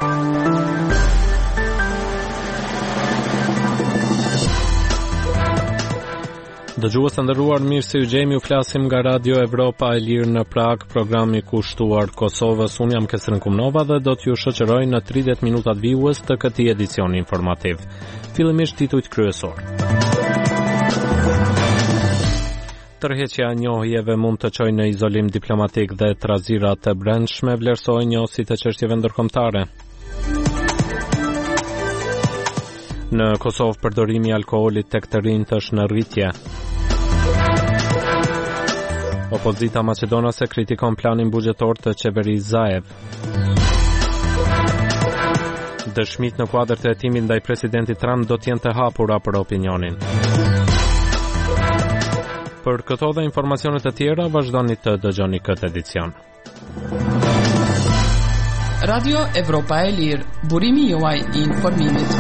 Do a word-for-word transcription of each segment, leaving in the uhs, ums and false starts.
Dëgjues të nderuar, mirë se u gjejmë, ju flasim nga Radio Evropa e Lirë në Prag, programi kushtuar Kosovës. Unë jam Kesrin Kumnova dhe do t'ju shoqëroj në tridhjetë minutat vijues të këtij edicioni informativ. Fillimisht titujt kryesor. Tërheqja e njohjeve mund të çojë në izolim diplomatik dhe trazira të brendshme, vlerësojnë njësit e çështjeve ndërkombëtare. Në Kosovë përdorimi i alkoolit tek të rinjt është në rritje. Opozita maqedonase kritikon planin buxhetor të qeverisë Zaev. Dëshmit në kuadër të hetimit ndaj presidentit Trump do të jenë të hapura për opinionin. Për këto dhe informacione të tjera, vazhdoni të dëgjoni këtë edicion. Radio Evropa e Lirë, burimi juaj i informimit.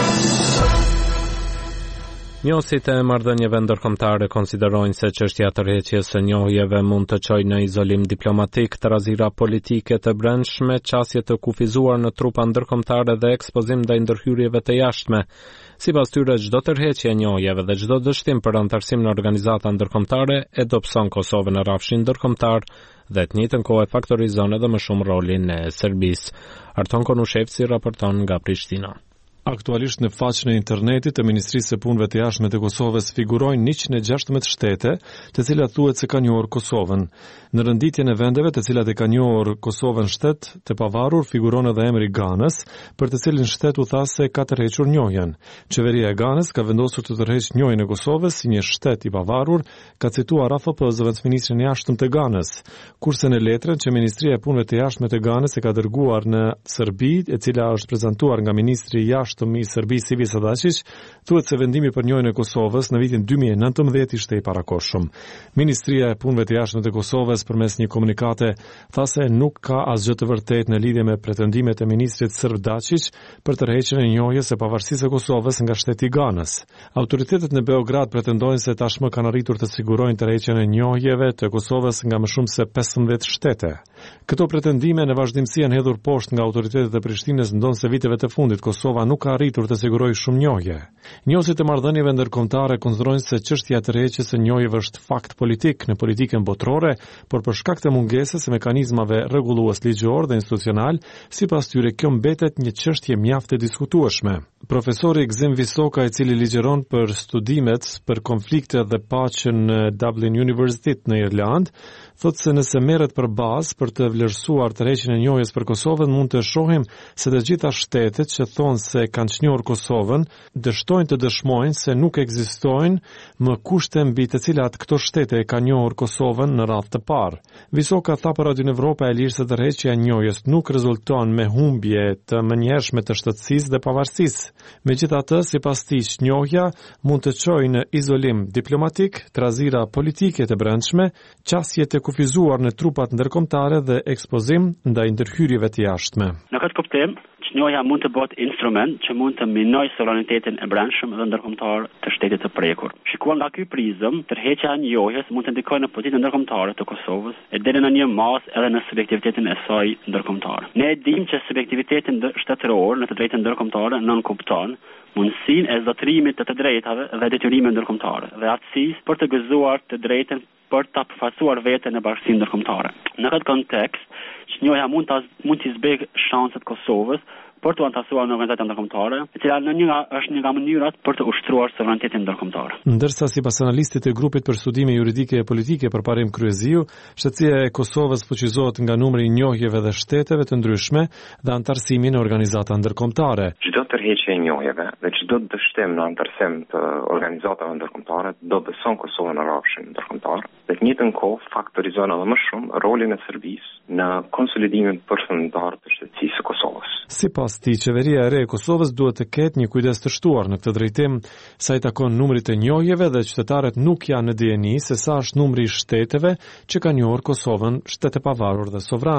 Njësit e marrëdhënieve ndërkombëtare konsiderojnë se çështja e tërheqjes së njohjeve mund të çojë në izolim diplomatik, trazira politike të brendshme, qasje të kufizuar në trupa ndërkombëtare dhe ekspozim ndaj ndërhyrjeve të jashtme. Sipas tyre, çdo tërheqje e njohjeve dhe çdo dështim për antarësim në organizata ndërkombëtare e dobëson Kosovën në rrafshin ndërkombëtar dhe të njëjtën kohë faktorizon edhe më shumë rolin e Serbisë. Arton Konushevci raporton nga Prishtina. Aktualisht në faqen e internetit të Ministrisë së Punëve të Jashtme të Kosovës figurojnë njëqind e gjashtëmbëdhjetë shtete, të cilat thuhet se kanë njohur Kosovën. Në renditjen e vendeve të cilat e kanë njohur Kosovën shtet të pavarur figuron edhe emri Ganës, për të cilin shtet u tha se ka tërhequr njohjen. Qeveria e Ganës ka vendosur të tërheqë njohjen e Kosovës si një shtet i pavarur, ka cituar A F P zëvendësministrin e jashtëm të Ganës. Kurse në letrën që Ministria e Punëve të Jashtme të Ganës e ka dërguar në Serbi, e cila është prezantuar nga ministri i jashtëm i Serbisë Ivica Dačić, thuhet se vendimi për njohjen e Kosovës në vitin dy mijë e nëntëmbëdhjetë ishte i parakohshëm. Ministria e Punëve të Jashtme të Kosovës përmes një komunikate tha se nuk ka asgjë të vërtetë në lidhje me pretendimet e ministrit serb Dačić për tërheqjen e njohjes së pavarësisë së Kosovës nga shteti i Ganës. Autoritetet në Beograd pretendojnë se tashmë kanë arritur të sigurojnë tërheqjen e njohjeve të Kosovës nga më shumë se pesëmbëdhjetë shtete. Këto pretendime në vazhdimsi janë hedhur poshtë nga autoritetet e Prishtinës, ndonse viteve të fundit Kosova nuk ka arritur të sigurojë shumë njohje. Njohësit e marrëdhënieve ndërkombëtare konsiderojnë se çështja e tërheqjes së njohjeve është fakt politik në politikën botërore, por për shkak të mungesës së mekanizmave rregullues ligjor dhe institucional, sipas tyre kjo mbetet një çështje mjaft e diskutueshme. Profesori Gzim Visoka, i cili ligjeron për studimet për konflikte dhe paqen në Dublin University në Irland, thotë se nëse merret për bazë për të vlerësuar tërheqjen e njohjes për Kosovën, mund të shohim se të gjitha shtetet që thonë se kanë çnjohur Kosovën dështojnë të dëshmojnë se nuk ekzistojnë më kushte mbi të cilat këto shtete e kanë njohur Kosovën në radhë të parë. Visoka tha për Radio Evropa e Lirë se tërheqja e njohjes nuk rezulton me humbje të menjëhershme të shtetësisë dhe pavarësisë. Megjithatë, sipas tij, njohja mund të çojë në izolim diplomatik, trazira politike të brendshme, qasje të kufizuar në trupat ndërkombëtare dhe ekspozim ndaj ndërhyrjeve të jashtme. Në këtë kuptim, njohja mund të bëhet instrument që mund të minojë sovranitetin e brendshëm dhe ndërkombëtar të shtetit të prekur. Shikuar nga ky prizëm, tërheqja e njohjes mund të ndikojë në politikën ndërkombëtare të Kosovës e deri në një masë edhe në subjektivitetin e saj ndërkombëtar. Ne e dimë që subjektiviteti shtetëror në të drejtën ndërkombëtare nënkupton mundësinë e zotërimit të të drejtave dhe detyrimeve ndërkombëtare dhe aftësisë për të gëzuar të drejtën për ta përfaqësuar veten në bashkësinë ndërkombëtare. Në këtë kontekst, njohja mund ta mund të zbej shanset Kosovës për të antarësuar në organizata ndërkombëtare, e cila në një nga është një nga mënyrat për të ushtruar sovranitetin ndërkombëtar. Ndërsa sipas analistit të grupit për studime juridike e politike për Parim Kryeziu, shtetësia e Kosovës fuqizohet nga numri i njohjeve dhe shteteve të ndryshme dhe antarësimi në organizata ndërkombëtare. Çdo tërheqje e njohjeve dhe çdo dështim në antarësim të organizatave ndërkombëtare do beson Kosovën në rrafshin ndërkombëtar dhe të njëjtën kohë faktorizon edhe më shumë rolin e Serbisë në konsolidimin përfundimtar të shtetësisë së Kosovës. Sipas tij, qeveria e re e Kosovës duhet të ketë një kujdes të shtuar në këtë drejtim sa i takon numrit të njohjeve dhe qytetarët nuk janë në dieni se sa është numri i shteteve që kanë njohur Kosovën shtet e pavarur dhe sovran.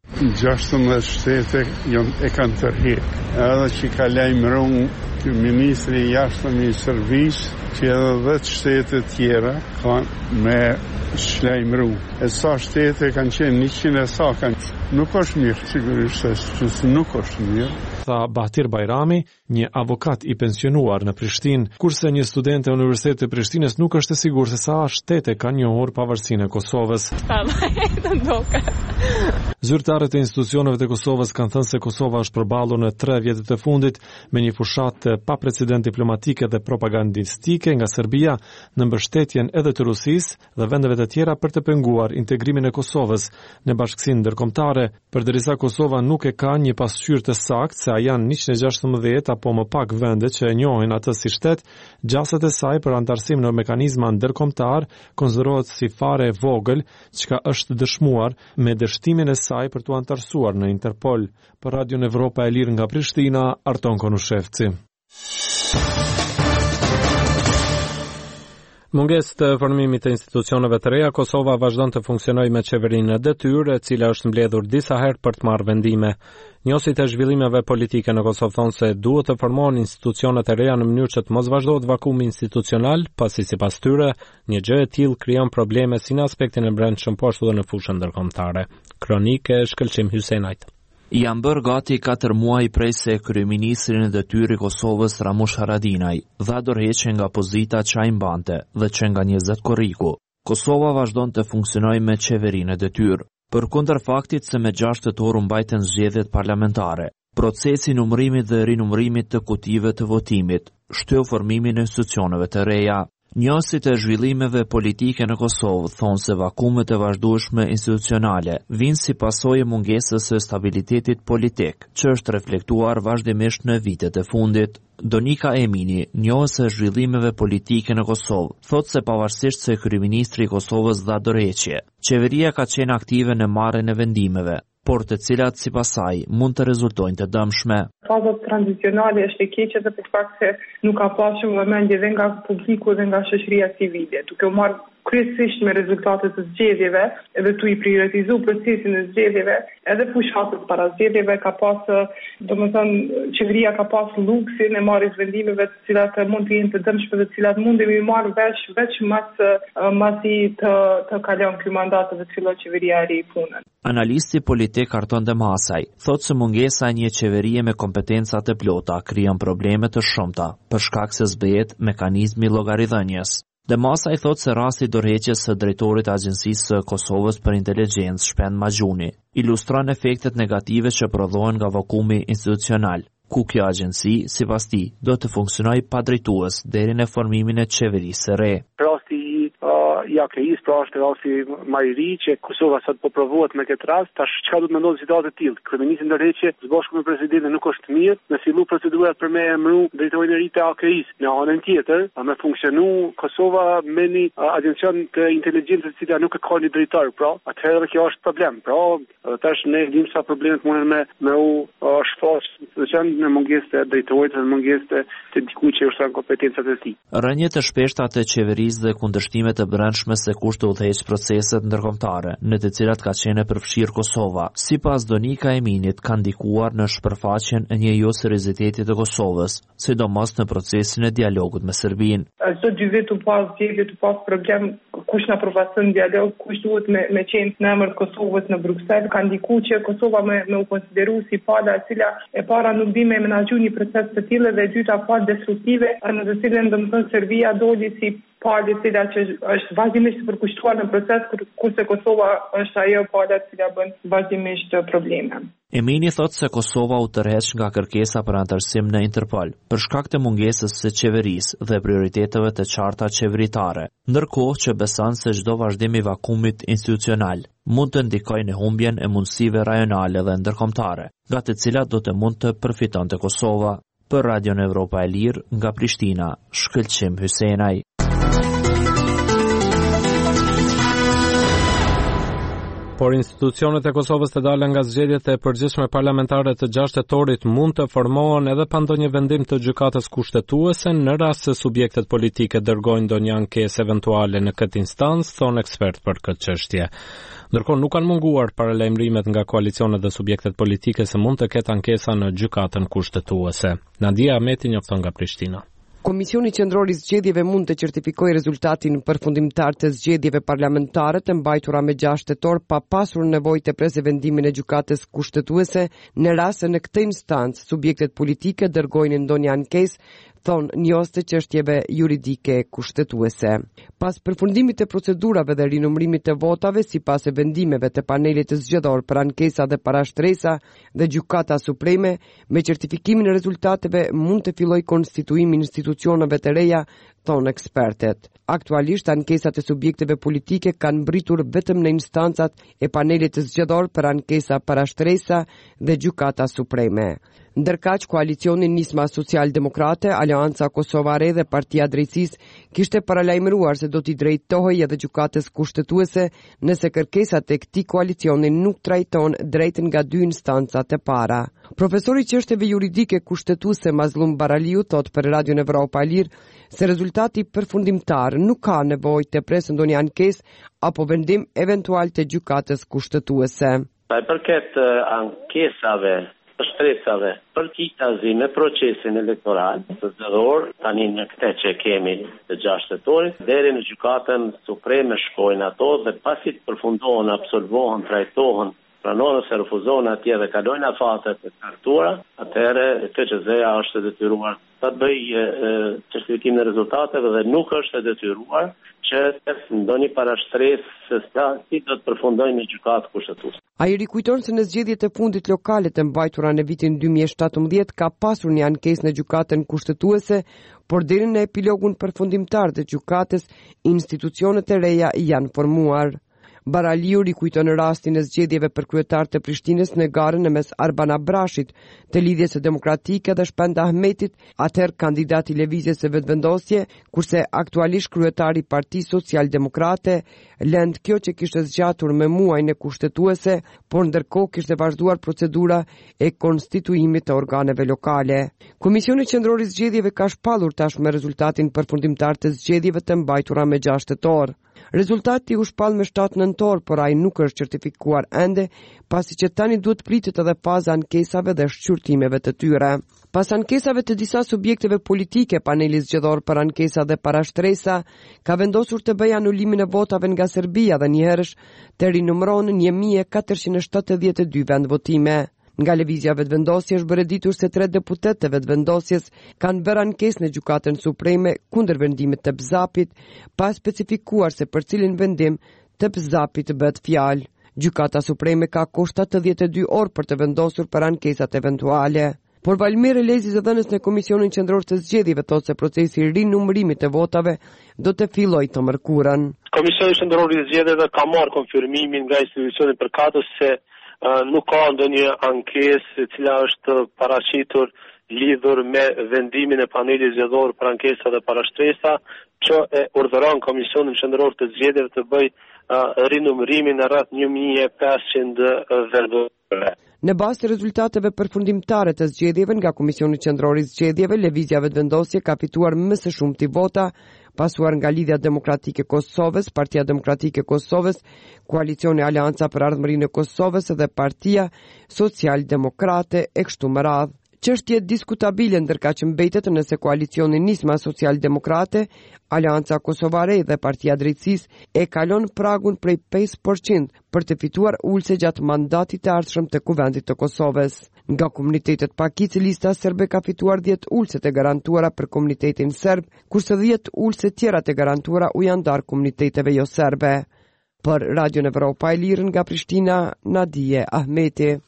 gjashtëmbëdhjet shtete e kanë tërheqë. Edhe që ka lajmëruar ky ministri i jashtëm i Serbisë që edhe dhjetë shtete tjera kanë me shlajmëru. E sa shtete kanë qenë njëqind e sa kanë. Nuk është mirë, sigurisht që nuk është mirë. Tha Bahtir Bajrami, një avokat i pensionuar në Prishtinë, kurse një student e Universitetit të Prishtinës nuk është e sigurt se sa shtete kanë njohur pavarësinë e Kosovës. Zyrtarët e institucioneve të Kosovës kanë thënë se Kosova është përballur në tre vjetët e fundit me një fushatë pa precedent diplomatike dhe propagandistike nga Serbia në mbështetjen edhe të Rusisë dhe vendeve të tjera për të penguar integrimin e Kosovës në bashkësinë ndërkombëtare, përderisa Kosova nuk e ka një pasqyrë të saktë se a janë njëqind e gjashtëmbëdhjetë apo më pak vende që e njohin atë si shtet, gjasat e saj për antarësim në mekanizma ndërkombëtar konsiderohet si fare e vogël, çka është dëshmuar me dështimin e saj për të antarësuar në Interpol. Për Radion Evropa e Lirë nga Prishtina, Arton Konushevci. Mungesë të formimit të institucioneve të reja, Kosova vazhdon të funksionojë me qeverinë e detyrë, e cila është mbledhur disa herë për të marrë vendime. Njësit e zhvillimeve politike në Kosovë thonë se duhet të formohen institucionet e reja në mënyrë që të mos vazhdohet vakumi institucional, pasi sipas tyre, një gjë e tillë krijon probleme si në aspektin e brendshëm po ashtu edhe në fushën ndërkombëtare. Kronikë e Shkëlqim Hysenajt. Janë bërë gati katër muaj prej se kryeministrin e detyrë i Kosovës Ramush Haradinaj dha dorëheqje nga pozita që ai mbante dhe që nga njëzet korriku. Kosova vazhdon të funksionojë me qeverinë e detyrë, përkundër faktit se me gjashtë tetor u mbajtën zgjedhjet parlamentare. Procesi i numërimit dhe rinumërimit të kutive të votimit shteu formimin e institucioneve të reja. Njësit e zhvillimeve politike në Kosovë thonë se vakumet e vazhdueshme institucionale vinë si pasojë mungesës së stabilitetit politik, që është reflektuar vazhdimisht në vitet e fundit. Donika Emini, njohës e zhvillimeve politike në Kosovë, thotë se pavarësisht se kryeministri i Kosovës dha dorëheqje, qeveria ka qenë aktive në marrjen e vendimeve, por të cilat sipas saj mund të rezultojnë të dëmshme. Faza tranzicionale është e keqe dhe për fakt se nuk ka pasur vëmendje dhe nga publiku dhe nga shoqëria civile, duke u marrë kryesisht me rezultatet të zgjedhjeve edhe tu i prioritizu procesin e zgjedhjeve, edhe fushatës para zgjedhjeve ka pas, domethënë qeveria ka pas luksin e marrjes vendimeve të cilat mund të jenë të dëmshme dhe të cilat mundemi marrë vesh veç mas masi të të kalon ky mandat dhe të fillojë qeveria e ri punën. Analisti politik Arton Demasaj thotë se mungesa e një qeverie me kompetenca të plota krijon probleme të shumta për shkak se zbehet mekanizmi llogaridhënies. Demasaj thotë se rasti dorëheqjes së drejtorit të Agjencisë së Kosovës për Inteligjencë Shpend Maxhuni ilustron efektet negative që prodhohen nga vakumi institucional, ku kjo agjenci, sipas tij, do të funksionojë pa drejtues deri në formimin e qeverisë së re. Rasti i A K I-s, pra është rasti më i ri që Kosova sot po provohet me këtë rast, tash çka do të mendojë situatë të tillë? Kryeministri ndërheqje së bashku me presidentin nuk është mirë, në fillu procedurat për me emëru drejtorin e ri të A K I-s. Në anën tjetër, me funksionu Kosova me një agencion të inteligjencës që nuk e ka një drejtor, pra atëherë kjo është problem. Pra tash ne dimë sa problemet mundën me me u shfaq, veçantë në mungesë të drejtorit dhe mungesë të, të dikujt që ushtron kompetencat e tij. Rënjet e shpeshta të qeverisë dhe kundërshtimet e brendshme se kush të udhëheq proceset ndërkombëtare, në të cilat ka qenë e përfshirë Kosova, sipas Donika Eminit, kanë ndikuar në shpërfaqjen e një jo serioziteti të Kosovës, sidomos në procesin e dialogut me Serbinë. Çdo dy vjet u pas zgjedhje të pas problem kush na përfaqëson dialog, kush duhet me me qenë në emër të Kosovës në Bruksel, ka ndikuar që Kosova me me u konsideru si pala e cila e para nuk di me menaxhu një proces të tillë dhe e dyta pa destruktive, në të cilën domethënë Serbia doli si palë e cila që është vazhdimisht përkushtuar në proces, kurse Kosova është ajo palë e cila bën vazhdimisht probleme. Emini thotë se Kosova u tërheq nga kërkesa për antarësim në Interpol, për shkak të mungesës së qeverisë dhe prioriteteve të qarta qeveritare, ndërkohë që beson se çdo vazhdim i vakumit institucional mund të ndikojë në humbjen e mundësive rajonale dhe ndërkombëtare, nga të cilat do të mund të përfitonte Kosova. Për Radion Evropa e Lirë nga Prishtina, Shkëlqim Hysenaj. Por institucionet e Kosovës të dalën nga zgjedhjet e përgjithshme parlamentare të gjashtë tetorit mund të formohen edhe pa ndonjë vendim të gjykatës kushtetuese në rast se subjektet politike dërgojnë ndonjë ankesë eventuale në këtë instancë, thon ekspert për këtë çështje. Ndërkohë nuk kanë munguar paralajmërimet nga koalicionet dhe subjektet politike se mund të ketë ankesa në gjykatën kushtetuese. Nadia Ahmeti njofton nga Prishtina. Komisioni Qendror i Zgjedhjeve mund të certifikojë rezultatin përfundimtar të zgjedhjeve parlamentare të mbajtura me gjashtë tetor pa pasur nevojë të presë vendimin e gjykatës kushtetuese në rast se në këtë instancë subjektet politike dërgojnë ndonjë ankesë, thon njës të çështjeve juridike kushtetuese. Pas përfundimit të procedurave dhe rinumërimit të votave sipas e vendimeve të panelit të zgjedhor për ankesa dhe parashtresa dhe Gjykata Supreme, me certifikimin e rezultateve mund të fillojë konstituimi i institucioneve të reja, thon ekspertet. Aktualisht ankesat e subjekteve politike kanë mbritur vetëm në instancat e panelit të zgjedhor për ankesa parashtresa dhe Gjykata Supreme. Ndërkaq, koalicioni Nisma Social-Demokrate, Aleanca Kosovare dhe Partia Drejtësisë kishte paralajmëruar se do t'i drejtohej edhe gjykatës kushtetuese nëse kërkesat e këtij koalicioni nuk trajton drejt nga dy instancat e para. Profesori i çështjeve juridike kushtetuese Mazlum Baraliu thot për Radio Evropa e Lirë se rezultati përfundimtar nuk ka nevojë të presë ndonjë ankesë apo vendim eventual të gjykatës kushtetuese. Sa i përket ankesave shtresave për kitazi me procesin elektoral të zgjedhor, tani në këtë që kemi të gjashtë tetorit, deri në gjykatën supreme shkojnë ato dhe pasi të përfundohen, absolvohen, trajtohen, pranohen ose refuzohen atje dhe kalojnë afatet e caktuara, atëherë K Q Z-ja është e detyruar ta bëjë certifikimin e rezultateve dhe nuk është e detyruar që të ndonjë parashtresë se si do të përfundojnë në gjykatë kushtetuese. Ai rikujton se në zgjedhjet e fundit lokale të mbajtura në vitin dy mijë e shtatëmbëdhjetë ka pasur një ankesë në gjykatën kushtetuese, por deri në epilogun përfundimtar të gjykatës, institucionet e reja janë formuar. Baraliu rikujton rastin e zgjedhjeve për kryetar të Prishtinës në garën e mes Arbana Brashit, të Lidhjes së Demokratike dhe Shpend Ahmetit, atëherë kandidat i Lëvizjes së Vetëvendosje, kurse aktualisht kryetari i Partisë Social-Demokrate, lënd kjo që kishte zgjatur me muajin e kushtetuese, por ndërkohë kishte vazhduar procedura e konstituimit të organeve lokale. Komisioni Qendror i Zgjedhjeve ka shpallur tashmë rezultatin përfundimtar të zgjedhjeve të mbajtura me gjashtë tetor. Rezultati u shpall me shtatë nëntor, por ai nuk është certifikuar ende, pasi që tani duhet pritet edhe faza ankesave dhe shqyrtimeve të tyre. Pas ankesave të disa subjekteve politike, paneli zgjedhor për ankesa dhe parashtresa ka vendosur të bëjë anulimin e votave nga Serbia dhe njëherësh të rinumëron një mijë e katërqind e shtatëdhjetë e dy vend votime. Nga Lëvizja Vetëvendosje është bërë ditur se tre deputet të vetëvendosjes kanë bërë ankesë në Gjykatën Supreme kundër vendimit të B Z A P-it, pa specifikuar se për cilin vendim të B Z A P-it bëhet fjalë. Gjykata Supreme ka kohë shtatëdhjetë e dy orë për të vendosur për ankesat eventuale. Por Valmir Elezi, zëdhënës në Komisionin Qendror të Zgjedhjeve, thotë se procesi i rinumërimit të votave do të fillojë të mërkurën. Komisioni Qendror i Zgjedhjeve ka marrë konfirmimin nga institucioni përkatës se Uh, nuk ka ndonjë ankesë e cila është paraqitur lidhur me vendimin e panelit zgjedhor për ankesa dhe parashtresa, që e urdhëron Komisionin Qendror të Zgjedhjeve të bëjë uh, rinumërimin në rreth një mijë e pesëqind vendore. Në bazë të rezultateve përfundimtare të zgjedhjeve nga Komisioni Qendror i Zgjedhjeve, Lëvizja Vetëvendosje ka fituar më së shumti vota, pasuar nga Lidhja Demokratike e Kosovës, Partia Demokratike e Kosovës, Koalicioni Aleanca për Ardhmërinë e Kosovës dhe Partia Social-Demokrate e kështu me radhë. Çështje diskutabile ndërkaq mbetet nëse koalicioni Nisma Social-Demokrate, Aleanca Kosovare dhe Partia Drejtësisë e kalon pragun prej pesë përqind për të fituar ulse gjatë mandatit të ardhshëm të Kuvendit të Kosovës. Nga komunitetet pakic, lista serbe ka fituar dhjetë ulse të garantuara për komunitetin serb, kurse dhjetë ulse tjera të garantuara u janë dar komuniteteve jo serbe. Për Radio Evropa e Lirë nga Prishtina, Nadije Ahmeti.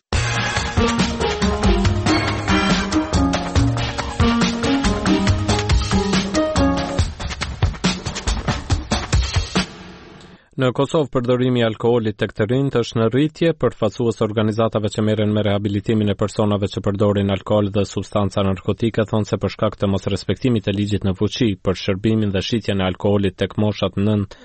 Në Kosovë, përdorimi i alkoolit tek të rinjt është në rritje, përfaqësues organizatave që merren me rehabilitimin e personave që përdorin alkool dhe substanca narkotike thonë se për shkak të mosrespektimit të ligjit në fuqi për shërbimin dhe shitjen e alkoolit tek moshat nën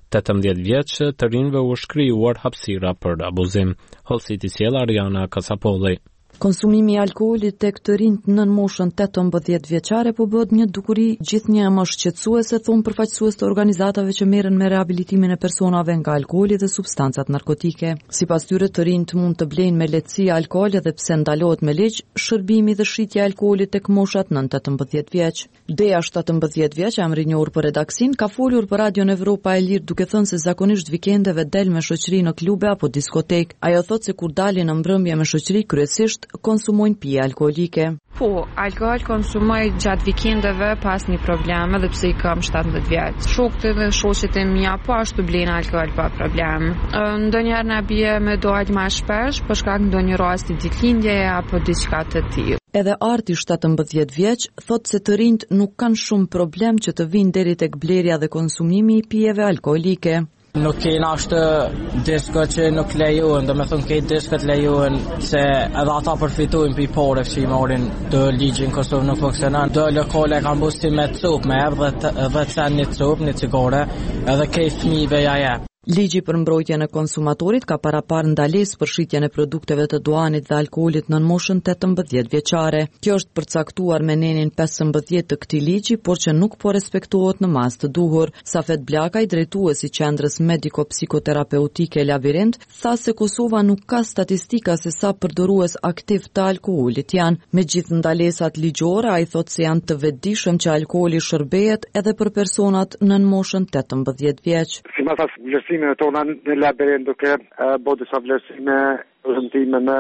tetëmbëdhjetë vjeç të rinjve u shkrijuar hapësira për abuzim. Hollësit i sjell Ariana Kasapolli. Konsumimi i alkoolit tek të rinjt nën moshën tetëmbëdhjetë vjeçare po bëhet një dukuri gjithnjë më shqetësuese, thon përfaqësues të organizatave që merren me rehabilitimin e personave nga alkooli dhe substancat narkotike. Sipas tyre, të rinjt mund të blejnë me lehtësi alkool edhe pse ndalohet me ligj shërbimi dhe shitja e alkoolit tek moshat nën tetëmbëdhjetë vjeç. Dea shtatëmbëdhjetë vjeç, emri i njohur për redaksin, ka folur për Radion Evropa e Lirë duke thënë se zakonisht vikendeve del me shoqëri në klube apo diskotek. Ajo thotë se kur dalin në mbrëmje me shoqëri kryesisht konsumojnë pije alkoolike. Po, alkohol konsumoj gjatë vikendeve pas një probleme dhe pse i kam shtatëmbëdhjetë vjeç. Shokët dhe shoqet e mia po ashtu blejnë alkohol pa problem. Ndonjëherë na bie me dalë më shpesh për shkak ndonjë rasti ditëlindjeje apo diçka të tillë. Edhe Arti shtatëmbëdhjetë vjeç thotë se të rinjt nuk kanë shumë problem që të vinë deri tek blerja dhe konsumimi i pijeve alkoolike. Nuk kena ashtë disko që nuk lejohen, dhe me thënë këtë diskët lejohen se edhe ata përfitojnë për i pare që i marin dë ligjin Kosovë nuk funksionan. Dë lokale kanë busti me copë, me ebë dhe cen një copë, një cigare, edhe kej fmive ja jep. Ligji për mbrojtjen e konsumatorit ka parapar ndalesë për shitjen e produkteve të duanit dhe alkoolit nën moshën tetëmbëdhjetë vjeçare. Kjo është përcaktuar me nenin pesëmbëdhjetë të këtij ligji, por që nuk po respektohet në masë të duhur. Safet Blakaj, drejtuesi i qendrës mediko-psikoterapeutike Labirint, tha se Kosova nuk ka statistika se sa përdorues aktiv të alkoolit janë. Me gjithë ndalesat ligjore, ai thotë se janë të vetëdijshëm që alkooli shërbehet edhe për personat nën moshën tetëmbëdhjetë vjeç. Vlerësime tona në Labirint duke bo disa vlerësime rëndime në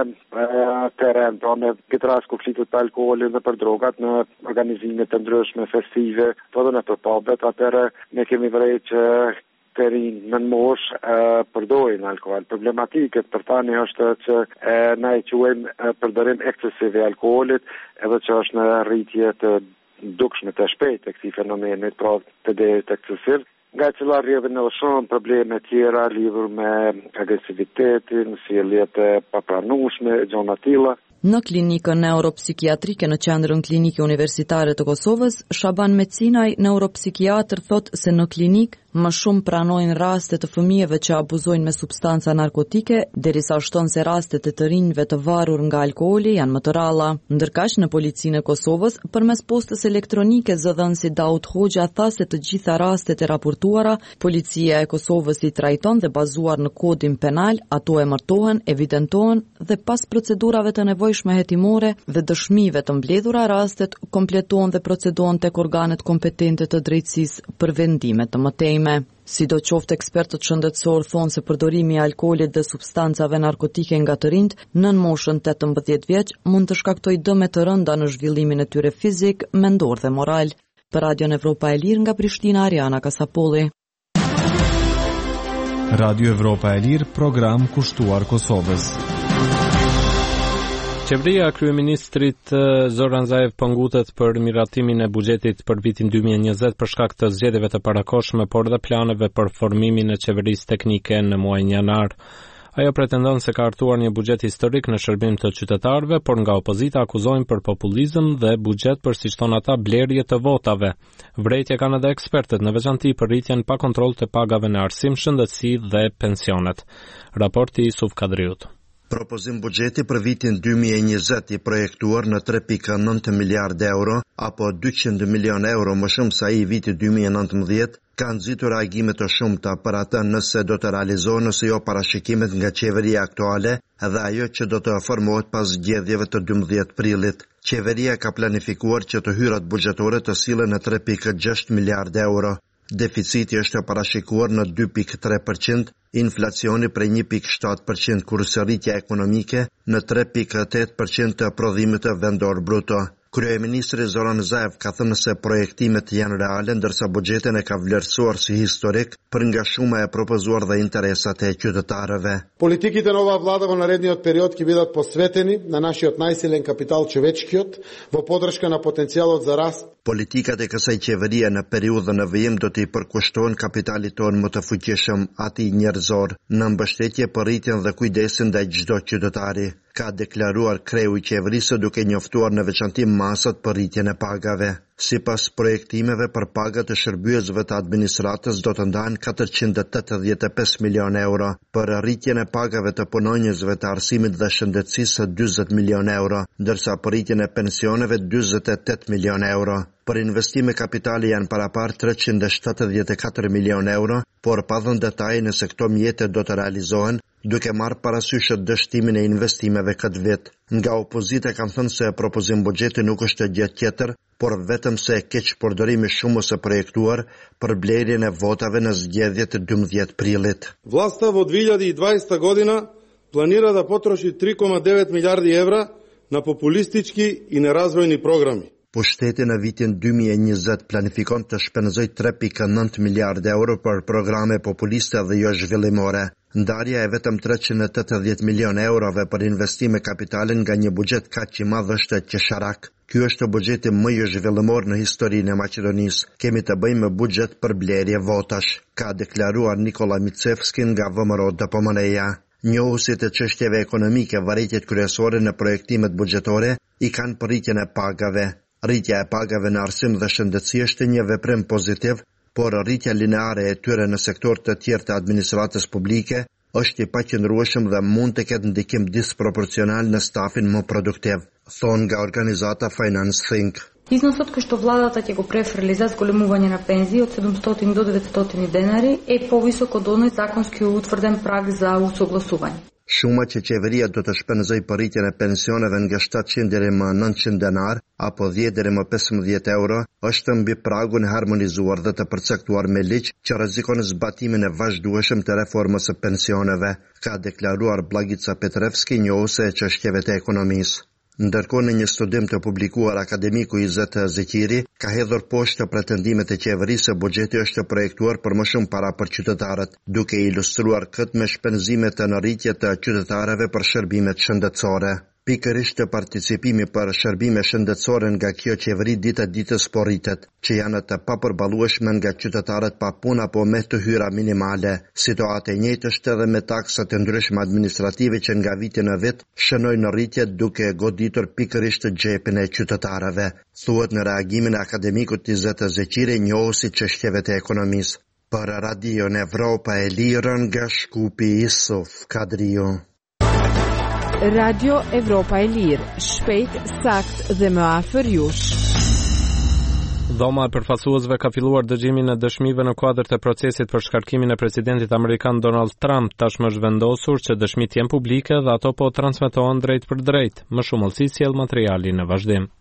teren, pra në këtë rast konfliktet për alkoholin dhe për drogat në organizime të ndryshme festive, të dhe në të pubet, atëherë ne kemi vërejtë që të rinj në mosh përdojnë alkohol. Problematike për tani është që na e quajmë përdorim eksesiv i alkoholit, edhe që është në rritje të dukshme të shpejtë të këtij fenomenit, pra të derit eksesiv. Nga cila rrjedhin edhe shumë probleme tjera lidhur me agresivitetin, sjellje të papranueshme, gjëra të tilla. Në klinikën neuropsikiatrike në qendrën klinike universitare të Kosovës, Shaban Mecinaj, neuropsikiatër, thotë se në klinik më shumë pranojnë raste të fëmijëve që abuzojnë me substanca narkotike, derisa shton se rastet e të rinjve të varur nga alkooli janë më të ralla. Ndërkaq në policinë e Kosovës, përmes postës elektronike, zëdhënësi Daud Hoxha tha se të gjitha rastet e raportuara, policia e Kosovës i trajton dhe bazuar në kodin penal, ato emërtohen, evidentohen dhe pas procedurave të nevojshme hetimore dhe dëshmive të mbledhura, rastet kompletohen dhe procedohen tek organet kompetente të drejtësisë për vendime të mëtejme. Sidoqoftë, ekspertët shëndetësor thonë se përdorimi i alkoolit dhe substancave narkotike nga të rinjt nën moshën tetëmbëdhjetë vjeç mund të shkaktojë dëme të rënda në zhvillimin e tyre fizik, mendor dhe moral. Për Radion Evropa e Lirë nga Prishtina, Ariana Kasapolli. Radio Evropa e Lirë, program kushtuar Kosovës. Qeveria e kryeministrit Zoran Zaev po ngutet për miratimin e buxhetit për vitin dy mijë e njëzet për shkak të zgjedhjeve të parakohshme, por dhe planeve për formimin e qeverisë teknike në muajin janar. Ajo pretendon se ka hartuar një buxhet historik në shërbim të qytetarëve, por nga opozita akuzojnë për populizëm dhe buxhet për, siç thon ata, blerje të votave. Vrejtje kanë edhe ekspertët, në veçanti për rritjen pa kontroll të pagave në arsim, shëndetësi dhe pensionet. Raporti Yusuf Kadriut. Propozim buxheti për vitin dy mijë e njëzet i projektuar në tre pikë nëntë miliardë euro, apo dyqind milionë euro më shumë se ai i vitit dy mijë e nëntëmbëdhjetë, ka nxitur reagime të shumta për atë nëse do të realizohen ose jo parashikimet nga qeveria aktuale dhe ajo që do të formohet pas zgjedhjeve të dymbëdhjetë prillit. Qeveria ka planifikuar që të hyrat buxhetore të sillen në tre pikë gjashtë miliardë euro. Deficiti është parashikuar në dy pikë tre përqind, inflacioni prej një pikë shtatë përqind, kurse rritja ekonomike në tre pikë tetë përqind të prodhimit të vendor bruto. Kryeministri Zoran Zaev ka thënë se projektimet janë reale, ndërsa buxhetin e ka vlerësuar si historik për nga shuma e propozuar dhe interesat e qytetarëve. Политиките на ова влада во наредниот период ќе бидат посветени на нашиот најсилен капитал човечкиот во поддршка на потенцијалот за раст. Politikat e kësaj qeverie në periudhën e vijim do t'i përkushtohen kapitalit tonë më të fuqishëm, atij njerëzor, në mbështetje për rritjen dhe kujdesin ndaj çdo qytetari. ka deklaruar kreu i qeverisë duke njoftuar në veçanti masat për rritjen e pagave. Sipas projektimeve për pagat të shërbyesve të administratës do të ndahen katërqind e tetëdhjetë e pesë milionë euro, për rritjen e pagave të punonjësve të arsimit dhe shëndetësisë dyzet milionë euro, ndërsa për rritjen e pensioneve dyzet e tetë milionë euro. Për investime kapitali janë parapar treqind e shtatëdhjetë e katër milionë euro, por pa dhënë detaje nëse këto mjete do të realizohen, duke marrë parasysh dështimin e investimeve këtë vit. Nga opozita kanë thënë se propozim buxheti nuk është gjë tjetër, por vetëm se keq përdorimi shumë ose projektuar për blerjen e votave në zgjedhjet e dymbëdhjetë prillit. Власта во две тысячи и двадесета година планира да потроши три zarë девет miliardi evra na populistički i nerazvojni programi. Pushteti në vitin dy mijë e njëzet planifikon të shpenzoj tre pikë nëntë miliardë euro për programe populiste dhe jo zhvillimore. Ndarja e vetëm treqind e tetëdhjetë milionë eurove për investime kapitale nga një buxhet kaq i madh është qesharak. Ky është buxheti më i zhvillimor në historinë e Maqedonisë. Kemi të bëjmë me buxhet për blerje votash, ka deklaruar Nikola Micevski nga V M R O D P M N-ja. Njohusit e çështjeve ekonomike varëtjet kryesore në projektimet buxhetore i kanë për rritjen e pagave. Rritja e pagave në arsim dhe shëndetësi është një veprim pozitiv, por rritja lineare e tyre në sektor të tjerë të administratës publike është i paqëndrueshëm dhe mund të ketë ndikim disproporcional në stafin më produktiv, thonë nga organizata Finance Think. Iznосот кој што владата ќе го префрли за зголемување на пензии од седумстотини до деветстотини денари е повисок од оној законски утврден праг за усогласување. Shuma që qeveria do të shpenzoj për rritjen e pensioneve nga shtatëqind deri më nëntëqind denar apo dhjetë deri më pesëmbëdhjetë euro është mbi pragun e harmonizuar dhe të përcaktuar me ligj që rrezikon zbatimin e vazhdueshëm të reformës së pensioneve, ka deklaruar Blagica Petrevski, njohuse e çështjeve të ekonomisë. Ndërkohë në një studim të publikuar akademiku Izet Zekiri, ka hedhur poshtë pretendimet e qeverisë se buxheti është projektuar për më shumë para për qytetarët, duke ilustruar këtë me shpenzime të në rritje të qytetarëve për shërbimet shëndetësore. Pikërisht të participimi për shërbime shëndetësore nga kjo qeveri ditë ditës po rritet, që janë të papërballueshme nga qytetarët pa punë apo me të hyra minimale. Situata e njëjtë është edhe me taksat e ndryshme administrative që nga viti në vit shënojnë në rritje duke goditur pikërisht xhepin e qytetarëve, thuhet në reagimin e akademikut Izet Zeqiri, njohuesi çështjeve të ekonomisë. Për Radion Evropa e Lirën nga Shkupi, Isuf Kadriu. Radio Evropa e Lirë, shpejt, sakt dhe më afër jush. Dhoma e përfaqësuesve ka filluar dëgjimin e dëshmive në kuadër të procesit për shkarkimin e presidentit amerikan Donald Trump. Tashmë është vendosur që dëshmitë jenë publike dhe ato po transmetohen drejt për drejt. Më shumë ëllësi sjell materiali në vazhdim.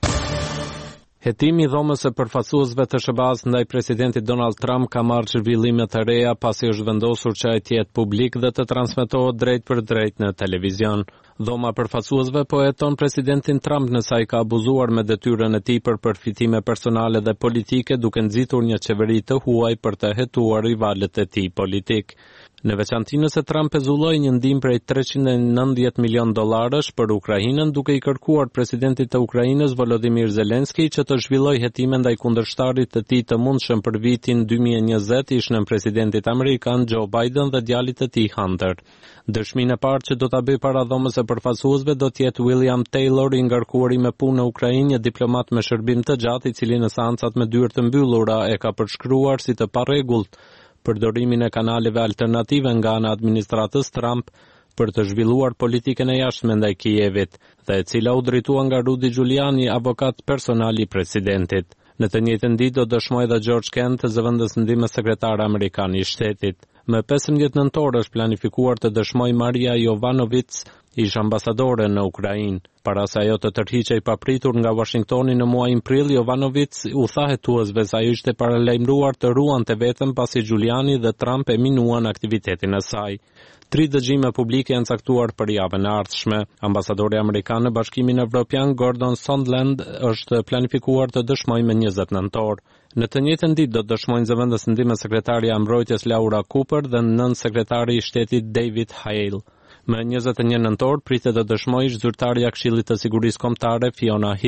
Hetimi i dhomës së përfaqësuesve të S B A-s ndaj presidentit Donald Trump ka marrë zhvillime të reja pasi është vendosur që ai të jetë publik dhe të transmetohet drejt për drejt në televizion. Dhoma e përfaqësuesve po heton presidentin Trump nëse ai ka abuzuar me detyrën e tij për përfitime personale dhe politike duke nxitur një qeveri të huaj për të hetuar rivalët e tij politik. Në veçantë nëse Trump e zulloi një ndihmë prej treqind e nëntëdhjetë milion dollarësh për Ukrainën duke i kërkuar presidentit të Ukrainës Volodymyr Zelensky që të zhvillojë hetime ndaj kundërshtarit të tij të mundshëm për vitin dy mijë e njëzet, ishin presidentit amerikan Joe Biden dhe djalit të tij Hunter. Dëshminë e parë që do ta bëj para dhomës së përfaqësuesve do të jetë William Taylor, i ngarkuar me punë në Ukrainë, një diplomat me shërbim të gjatë i cili në seancat me dyert të mbyllura e ka përshkruar si të parregullt përdorimin e kanaleve alternative nga ana administratës Trump për të zhvilluar politikën e jashtme ndaj Kijevit, dhe e cila u drejtua nga Rudy Giuliani, avokat personal i presidentit. Në të njëjtën ditë do dëshmojë edhe George Kent, zëvendës ndihmës sekretar amerikan i shtetit. Më pesëmbëdhjetë nëntor është planifikuar të dëshmojë Maria Jovanovic, ish ambasadore në Ukrainë. Para se ajo të tërhiqej papritur nga Washingtoni në muajin prill, Jovanovic u tha hetuesve se ajo ishte paralajmëruar të ruante veten pasi Giuliani dhe Trump e minuan aktivitetin e saj. Tri dëgjime publike janë caktuar për javën e ardhshme. Ambasadori amerikan në Bashkimin Evropian Gordon Sondland është planifikuar të dëshmojë më njëzet nëntor. Në të njëjtën ditë do të dëshmojnë zëvendës ndihmës sekretarja e mbrojtjes Laura Cooper dhe nën sekretari i shtetit David Hale. Më njëzet e një nëntor pritet të dëshmojë zyrtarja e Këshillit të Sigurisë Kombëtare Fiona Hill.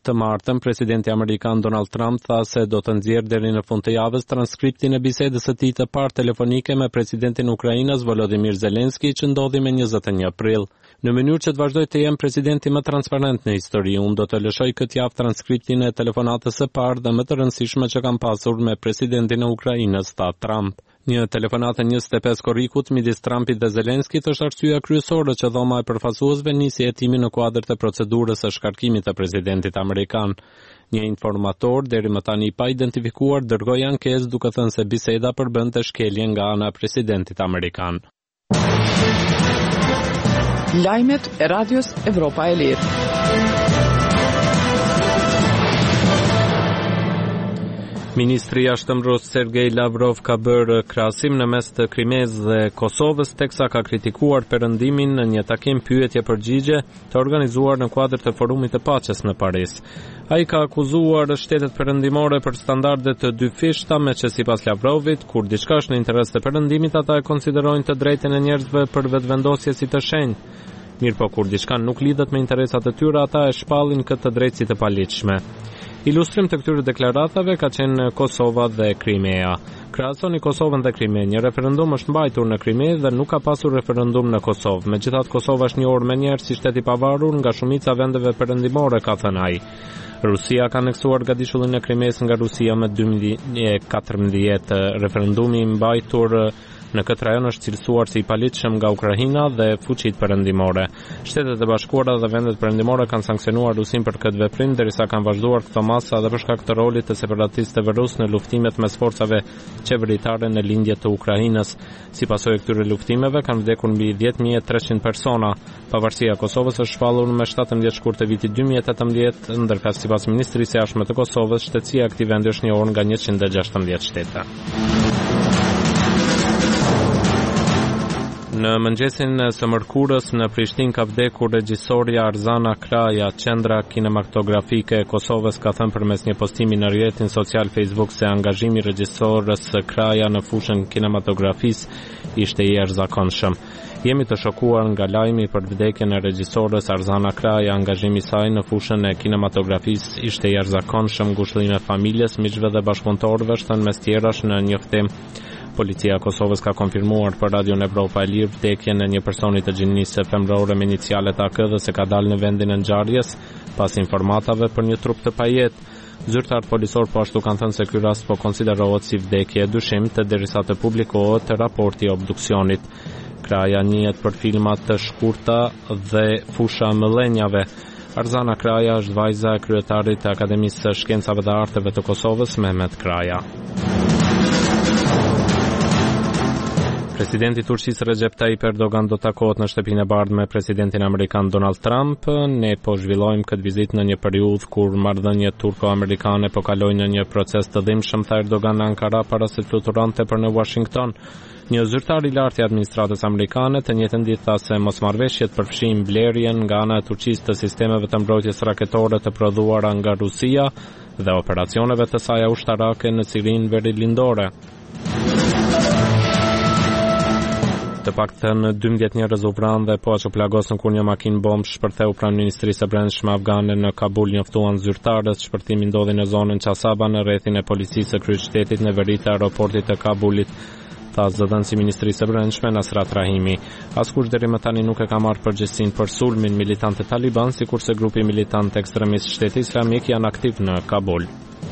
Të martën, presidenti amerikan Donald Trump tha se do të nxjerrë deri në fund të javës transkriptin e bisedës së tij të parë telefonike me presidentin e Ukrainës Volodymyr Zelensky që ndodhi me njëzet e një prill. Në mënyrë që të vazhdoj të jem presidenti më transparent në histori, unë do të lëshoj këtë javë transkriptin e telefonatës së parë dhe më të rëndësishme që kam pasur me presidentin e Ukrainës, tha Trump. Një telefonatë njëzet e pesë korrikut midis Trumpit dhe Zelenskit është arsyeja kryesore që dhoma e përfaqësuesve nisi hetimin në kuadër të procedurës së shkarkimit të presidentit amerikan. Një informator deri më tani pa identifikuar dërgoi ankesë duke thënë se biseda përbënte shkelje nga ana e presidentit amerikan. Lajmet e Radios Evropa e Lirë. Ministri i Jashtëmbros Sergej Lavrov ka bërë krahasim në mes të Krimes dhe Kosovës, teksa ka kritikuar perëndimin në një takim pyetje-përgjigje të organizuar në kuadër të forumit të paqes në Paris. Ai ka akuzuar shtetet perëndimore për standarde të dyfishta, me që sipas Lavrovit, kur diçka është në interes të perëndimit, ata e konsiderojnë të drejtën e njerëzve për vetvendosje si të shenjtë. Mirë po kur diçka nuk lidhet me interesat e tyre, ata e shpallin këtë drejtësi si të paligjshme. Ilustrim të këtyre deklaratave ka qenë Kosova dhe Krimea. Krahasoni Kosovën dhe Krimen. Një referendum është mbajtur në Krime dhe nuk ka pasur referendum në Kosovë. Megjithatë, Kosova është njohur më njëherë si shtet i pavarur nga shumica vendeve perëndimore, ka thënë ai. Rusia ka aneksuar gadishullin e Krimes nga Rusia më dy mijë e katërmbëdhjetë. Referendumi i mbajtur në këtë rajon është cilësuar si i paligjshëm nga Ukraina dhe fuqitë perëndimore. Shtetet e Bashkuara dhe vendet perëndimore kanë sanksionuar Rusin për këtë veprim, derisa kanë vazhduar këto masa edhe për shkak të rolit të separatistëve rus në luftimet mes forcave qeveritare në lindje të Ukrainës. Si pasojë këtyre luftimeve kanë vdekur mbi dhjetë mijë e treqind persona. Pavarësia e Kosovës është shpallur me shtatëmbëdhjetë shkurt të vitit dy mijë e tetëmbëdhjetë, ndërsa sipas Ministrisë së Jashtme të Kosovës, shtetësia e këtij vendi është njohur nga njëqind e gjashtëmbëdhjetë shtete. Në mëngjesin së mërkurës në Prishtinë ka vdekur regjisorja Arzana Kraja. Qendra kinematografike e Kosovës ka thënë përmes një postimi në rrjetin social Facebook se angazhimi i regjisorës Kraja në fushën kinematografisë ishte i jashtëzakonshëm. Jemi të shokuar nga lajmi për vdekjen e regjisorës Arzana Kraja. Angazhimi i saj në fushën e kinematografisë ishte i jashtëzakonshëm. Ngushëllime familjes, miqve dhe bashkëpunëtorëve shtën mes tjerash në njoftim. Policia e Kosovës ka konfirmuar për Radion Evropa e Lirë vdekjen e një personi të gjinisë femërore me inicialet A K dhe se ka dalë në vendin e ngjarjes pas informatave për një trup të pajetë. Zyrtarët policor po ashtu kanë thënë se ky rast po konsiderohet si vdekje e dyshimit derisa të publikohet raporti i obduksionit. Kraja njihet për filmat të shkurta dhe fusha mëllenjave. Arzana Kraja është vajza e kryetarit të Akademisë së Shkencave dhe Arteve të Kosovës, Mehmet Kraja. Presidenti i Turqisë Recep Tayyip Erdogan do të takohet në shtëpinë e bardhë me presidentin amerikan Donald Trump. Ne po zhvillojmë këtë vizitë në një periudhë kur marrëdhëniet turko-amerikane po kalojnë në një proces të dhimbshëm, tha Erdogan në Ankara para se të fluturonte për në Washington. Një zyrtar i lartë i administratës amerikane të njëjtën ditë tha se mosmarrveshjet përfshin blerjen nga ana e Turqisë të sistemeve të mbrojtjes raketore të prodhuara nga Rusia dhe operacioneve të saj ushtarake në Sirinë verilindore. Të paktën dymbëdhjetë njerëz u vranë dhe po ashtu plagosën kur një makinë bombë shpërtheu pranë Ministrisë së Brendshme afgane në Kabul, njoftuan zyrtarët. Shpërtimi ndodhi në zonën Qasaba në rrethin e policisë së kryeqytetit në veri të aeroportit të Kabulit, tha zëdhënësi i Ministrisë së Brendshme Nasrat Rahimi. Askush deri më tani nuk e ka marrë përgjegjësinë për sulmin militantët Taliban, sikurse grupi militant ekstremist Shteti Islamik janë aktiv në Kabul.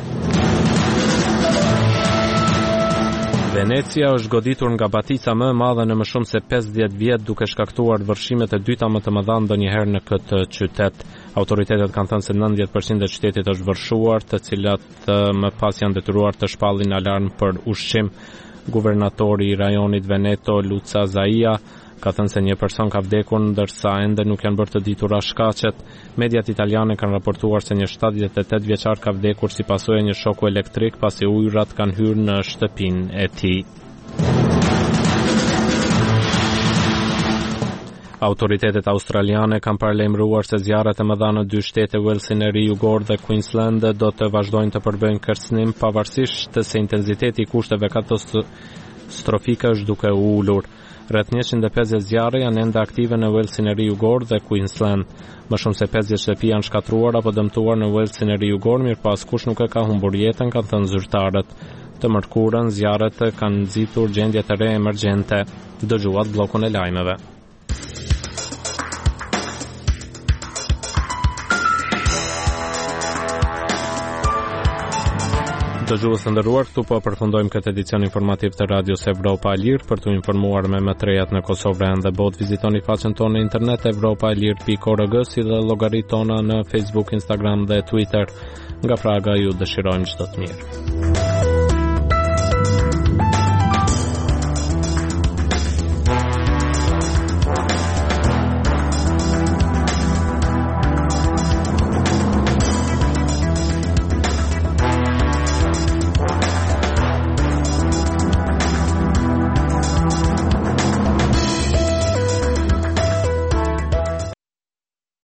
Venecia është goditur nga batica më e madhe në më shumë se pesëdhjetë vjet, duke shkaktuar vërshimet e dyta më të mëdha ndonjëherë në këtë qytet. Autoritetet kanë thënë se nëntëdhjetë përqind e qytetit është vërshuar, të cilat më pas janë detyruar të shpallin alarm për ushqim. Guvernatori i rajonit Veneto, Luca Zaia, ka thënë se një person ka vdekur ndërsa ende nuk janë bërë të ditura shkaqet. Mediat italiane kanë raportuar se një shtatëdhjetë e tetë vjeçar ka vdekur si pasojë e një shoku elektrik pasi ujërat kanë hyrë në shtëpinë e tij. Autoritetet australiane kanë paralajmëruar se zjarret e mëdha në dy shtete, Walesin e Ri-Jugor dhe Queensland, do të vazhdojnë të përbëjnë kërcënim pavarësisht se intensiteti i kushteve katastrofike është duke u ulur. Rreth njëqind e pesëdhjetë zjarre janë ende aktive në Walesin e Ri-Jugor dhe Queensland. Më shumë se pesëdhjetë shtëpi janë shkatruar apo dëmtuar në Walesin e Ri-Jugor, mirëpo askush nuk e ka humbur jetën, kanë thënë zyrtarët. Të mërkurën, zjarret kanë nxitur gjendje të re emergjente. Dëgjuat bllokun e lajmeve. Dëgjues të nderuar, këtu po përfundojmë këtë edicion informativ të Radios Evropa e Lirë. Për t'u informuar me më të rejat në Kosovë dhe botë, vizitoni faqen tonë në internet evropa e lirë pikë org, si dhe llogaritë tona në Facebook, Instagram dhe Twitter. Nga Praga ju dëshirojmë çdo të mirë.